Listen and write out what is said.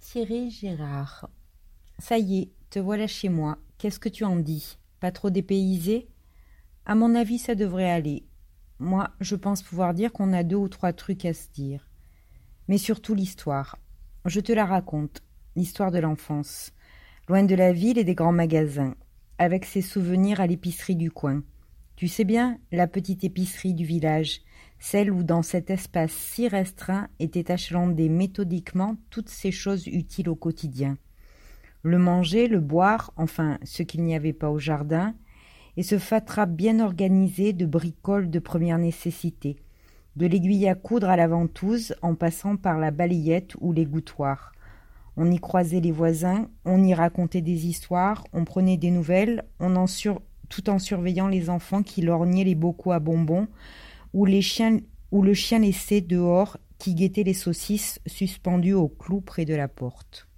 Thierry Gérard. Ça y est, te voilà chez moi. Qu'est-ce que tu en dis? Pas trop dépaysé? À mon avis, ça devrait aller. Moi, je pense pouvoir dire qu'on a 2 ou 3 trucs à se dire. Mais surtout l'histoire. Je te la raconte, l'histoire de l'enfance. Loin de la ville et des grands magasins, avec ses souvenirs à l'épicerie du coin. Tu sais bien, la petite épicerie du village, celle où dans cet espace si restreint étaient achalandées méthodiquement toutes ces choses utiles au quotidien. Le manger, le boire, enfin ce qu'il n'y avait pas au jardin, et ce fatras bien organisé de bricoles de première nécessité, de l'aiguille à coudre à la ventouse en passant par la balayette ou l'égouttoir. On y croisait les voisins, on y racontait des histoires, on prenait des nouvelles, tout en surveillant les enfants qui lorgnaient les bocaux à bonbons, ou le chien laissé dehors qui guettait les saucisses suspendues au clou près de la porte.